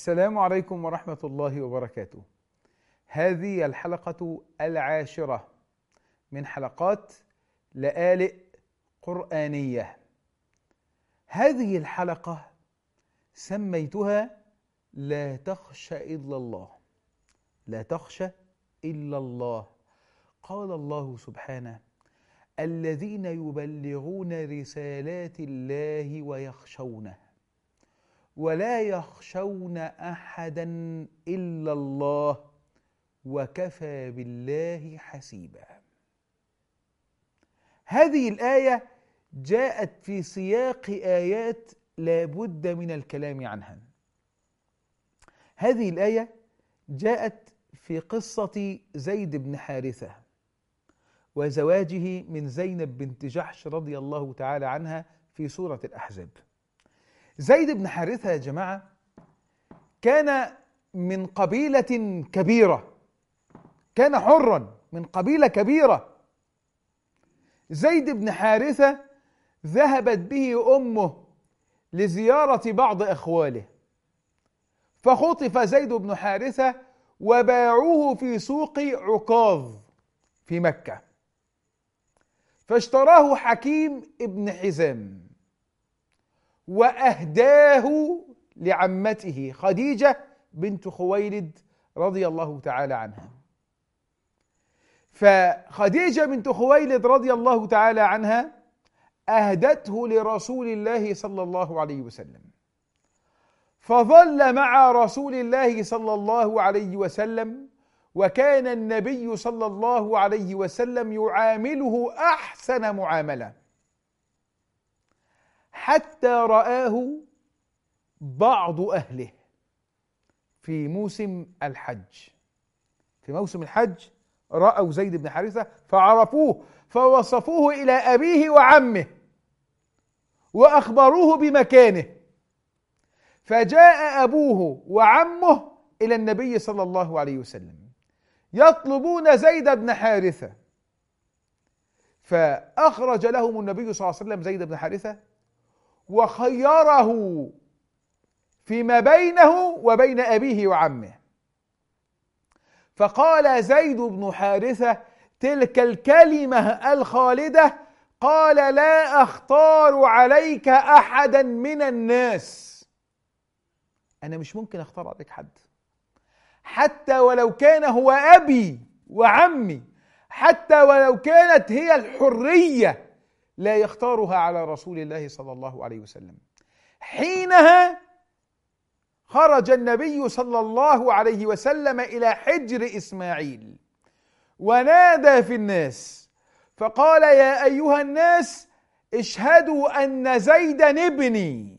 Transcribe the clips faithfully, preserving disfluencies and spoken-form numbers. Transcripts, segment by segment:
السلام عليكم ورحمة الله وبركاته. هذه الحلقة العاشرة من حلقات لآلئ قرآنية. هذه الحلقة سميتها لا تخشى إلا الله. لا تخشى إلا الله. قال الله سبحانه: الذين يبلغون رسالات الله ويخشونه ولا يخشون أحدا إلا الله وكفى بالله حسيبا. هذه الآية جاءت في سياق آيات لا بد من الكلام عنها. هذه الآية جاءت في قصة زيد بن حارثة وزواجه من زينب بنت جحش رضي الله تعالى عنها في سورة الأحزاب. زيد بن حارثة يا جماعة كان من قبيلة كبيرة، كان حرا من قبيلة كبيرة. زيد بن حارثة ذهبت به أمه لزيارة بعض أخواله، فخطف زيد بن حارثة وباعوه في سوق عكاظ في مكة، فاشتراه حكيم ابن حزام وأهداه لعمته خديجة بنت خويلد رضي الله تعالى عنها. فخديجة بنت خويلد رضي الله تعالى عنها أهدته لرسول الله صلى الله عليه وسلم، فظل مع رسول الله صلى الله عليه وسلم، وكان النبي صلى الله عليه وسلم يعامله أحسن معاملة، حتى رآه بعض أهله في موسم الحج. في موسم الحج رأوا زيد بن حارثة فعرفوه، فوصفوه إلى أبيه وعمه وأخبروه بمكانه، فجاء أبوه وعمه إلى النبي صلى الله عليه وسلم يطلبون زيد بن حارثة، فأخرج لهم النبي صلى الله عليه وسلم زيد بن حارثة وخيره فيما بينه وبين أبيه وعمه. فقال زيد بن حارثة تلك الكلمة الخالدة، قال: لا أختار عليك أحدا من الناس. أنا مش ممكن أختار عليك حد، حتى ولو كان هو أبي وعمي، حتى ولو كانت هي الحرية، لا يختارها على رسول الله صلى الله عليه وسلم. حينها خرج النبي صلى الله عليه وسلم إلى حجر إسماعيل ونادى في الناس فقال: يا أيها الناس اشهدوا أن زيدا ابني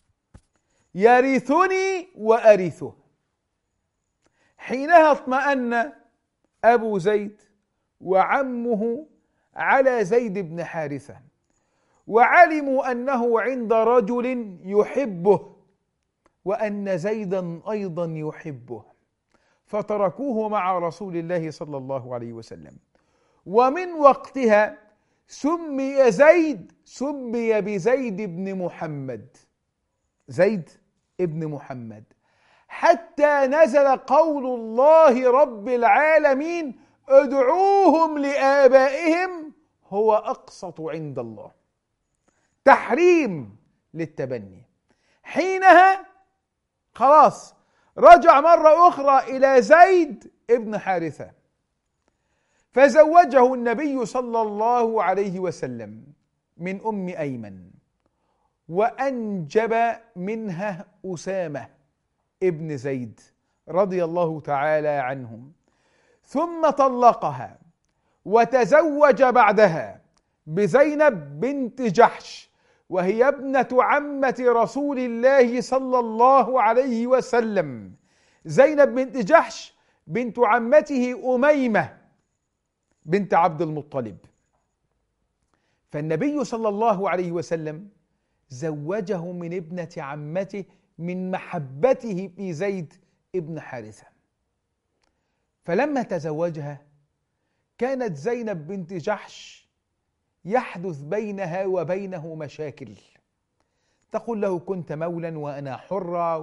يرثني وأرثه. حينها اطمأن أبو زيد وعمه على زيد بن حارثة، وعلموا أنه عند رجل يحبه وأن زيدا أيضا يحبه، فتركوه مع رسول الله صلى الله عليه وسلم. ومن وقتها سمي زيد سمي بزيد بن محمد، زيد ابن محمد، حتى نزل قول الله رب العالمين: ادعوهم لآبائهم هو أقسط عند الله. تحريم للتبني. حينها خلاص رجع مرة أخرى إلى زيد ابن حارثة، فزوجه النبي صلى الله عليه وسلم من أم أيمن، وأنجب منها أسامة ابن زيد رضي الله تعالى عنهم، ثم طلقها وتزوج بعدها بزينب بنت جحش، وهي ابنة عمة رسول الله صلى الله عليه وسلم. زينب بنت جحش بنت عمته أميمة بنت عبد المطلب. فالنبي صلى الله عليه وسلم زوجه من ابنة عمته من محبته في زيد ابن حارثة. فلما تزوجها كانت زينب بنت جحش يحدث بينها وبينه مشاكل، تقول له: كنت مولا وأنا حرة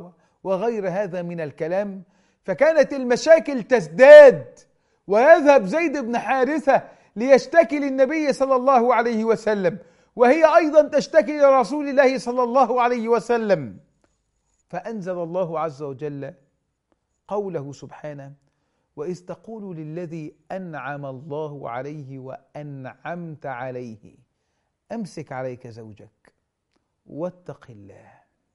وغير هذا من الكلام. فكانت المشاكل تزداد، ويذهب زيد بن حارثة ليشتكي للنبي صلى الله عليه وسلم، وهي أيضا تشتكي لرسول الله صلى الله عليه وسلم. فأنزل الله عز وجل قوله سبحانه: وإذ تقول للذي أنعم الله عليه وأنعمت عليه أمسك عليك زوجك واتق الله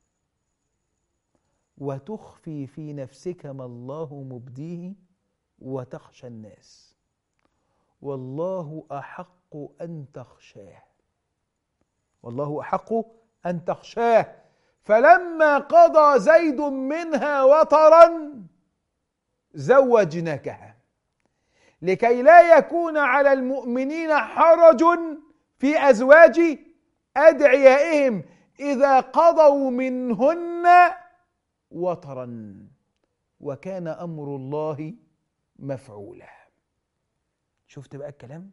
وتخفي في نفسك ما الله مبديه وتخشى الناس والله أحق أن تخشاه والله أحق أن تخشاه فلما قضى زيد منها وطرا زوجناكها لكي لا يكون على المؤمنين حرج في أزواج أدعيائهم إذا قضوا منهن وطرا وكان أمر الله مفعولا. شفت بقى الكلام؟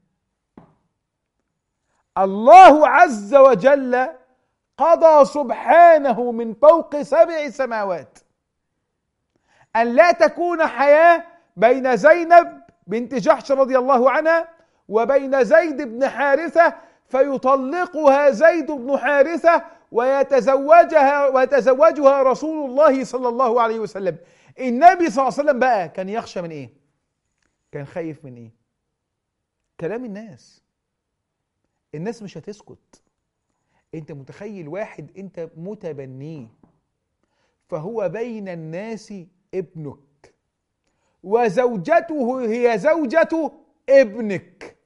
الله عز وجل قضى سبحانه من فوق سبع سماوات أن لا تكون حياة بين زينب بنت جحش رضي الله عنها وبين زيد بن حارثة، فيطلقها زيد بن حارثة ويتزوجها ويتزوجها رسول الله صلى الله عليه وسلم. النبي صلى الله عليه وسلم بقى كان يخشى من ايه؟ كان خايف من ايه؟ كلام الناس. الناس مش هتسكت. انت متخيل واحد انت متبنيه فهو بين الناس ابنك وزوجته هي زوجة ابنك،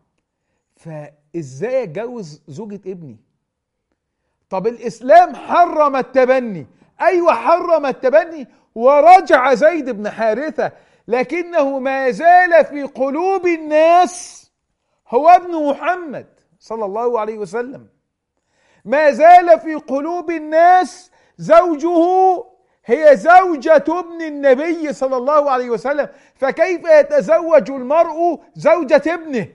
فازاي اتجوز زوجة ابني؟ طب الاسلام حرم التبني، ايوه حرم التبني، ورجع زيد بن حارثة، لكنه ما زال في قلوب الناس هو ابن محمد صلى الله عليه وسلم. ما زال في قلوب الناس زوجه هي زوجة ابن النبي صلى الله عليه وسلم، فكيف يتزوج المرء زوجة ابنه؟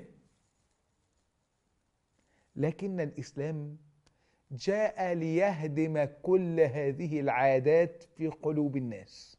لكن الإسلام جاء ليهدم كل هذه العادات في قلوب الناس،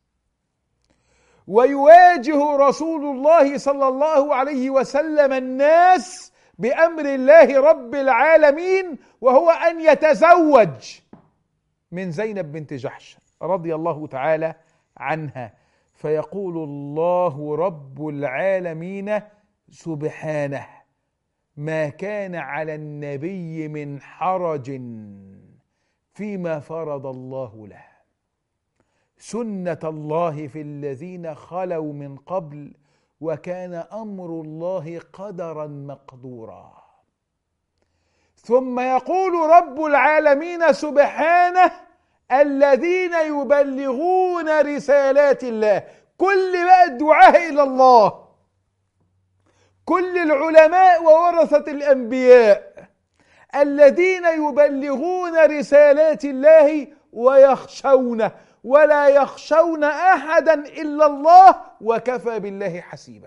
ويواجه رسول الله صلى الله عليه وسلم الناس بأمر الله رب العالمين، وهو أن يتزوج من زينب بنت جحش رضي الله تعالى عنها. فيقول الله رب العالمين سبحانه: ما كان على النبي من حرج فيما فرض الله له، سنة الله في الذين خلوا من قبل وكان أمر الله قدرا مقدورا. ثم يقول رب العالمين سبحانه: الذين يبلغون رسالات الله. كل بقى الدعاء إلى الله، كل العلماء وورثة الأنبياء الذين يبلغون رسالات الله ويخشونه، ولا يخشون أحدا إلا الله وكفى بالله حسيبا.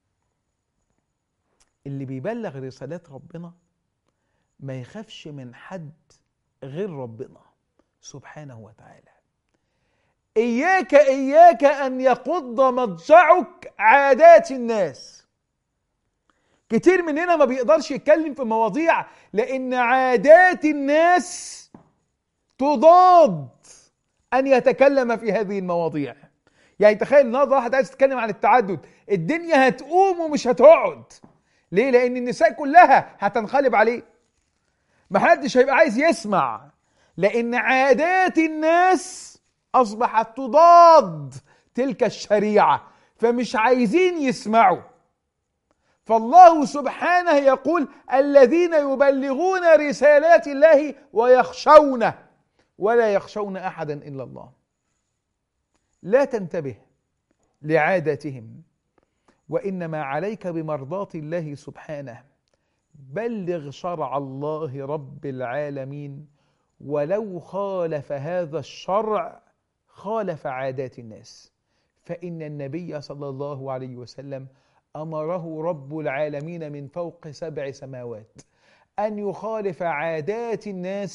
اللي بيبلغ رسالات ربنا ما يخافش من حد غير ربنا سبحانه وتعالى. إياك إياك أن يقض مضجعك عادات الناس. كتير مننا ما بيقدرش يتكلم في مواضيع لأن عادات الناس تضاد أن يتكلم في هذه المواضيع. يعني تخيل النهارده واحد عايز يتكلم عن التعدد، الدنيا هتقوم ومش هتقعد. ليه؟ لأن النساء كلها هتنقلب عليه، محدش هيبقى عايز يسمع، لأن عادات الناس أصبحت تضاد تلك الشريعة، فمش عايزين يسمعوا. فالله سبحانه يقول: الذين يبلغون رسالات الله ويخشونه ولا يخشون أحدا إلا الله. لا تنتبه لعاداتهم، وإنما عليك بمرضاة الله سبحانه. بلغ شرع الله رب العالمين، ولو خالف هذا الشرع خالف عادات الناس، فإن النبي صلى الله عليه وسلم أمره رب العالمين من فوق سبع سماوات أن يخالف عادات الناس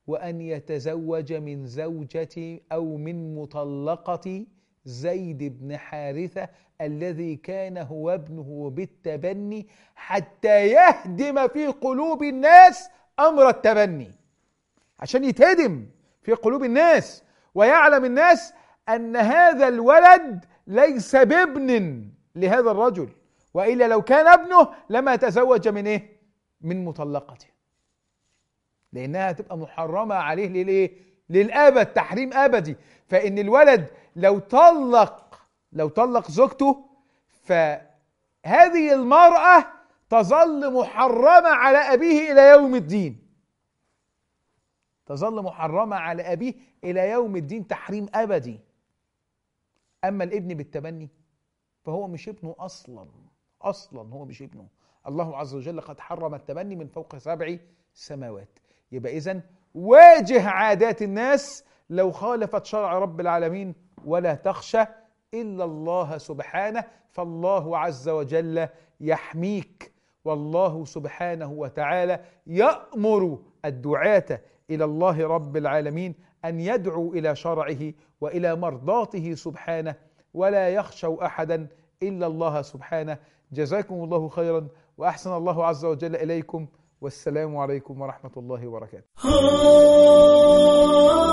وأن يتزوج من زوجة أو من مطلقة زيد بن حارثة الذي كان هو ابنه بالتبني، حتى يهدم في قلوب الناس أمر التبني، عشان يتهدم في قلوب الناس ويعلم الناس أن هذا الولد ليس بابن لهذا الرجل، وإلا لو كان ابنه لما تزوج من إيه؟ من مطلقته، لأنها تبقى محرمة عليه للإيه؟ للأبد، تحريم أبدي. فإن الولد لو طلق لو طلق زوجته، فهذه المرأة تظل محرمة على أبيه إلى يوم الدين، تظل محرمة على أبيه إلى يوم الدين، تحريم أبدي. أما الابن بالتبني فهو مش ابنه أصلا، أصلا هو مش ابنه. الله عز وجل قد حرم التبني من فوق سبع سماوات. يبقى إذن واجه عادات الناس لو خالفت شرع رب العالمين، ولا تخشى إلا الله سبحانه، فالله عز وجل يحميك. والله سبحانه وتعالى يأمر الدعاة إلى الله رب العالمين أن يدعوا إلى شرعه وإلى مرضاته سبحانه، ولا يخشوا أحدا إلا الله سبحانه. جزاكم الله خيرا وأحسن الله عز وجل إليكم، والسلام عليكم ورحمة الله وبركاته.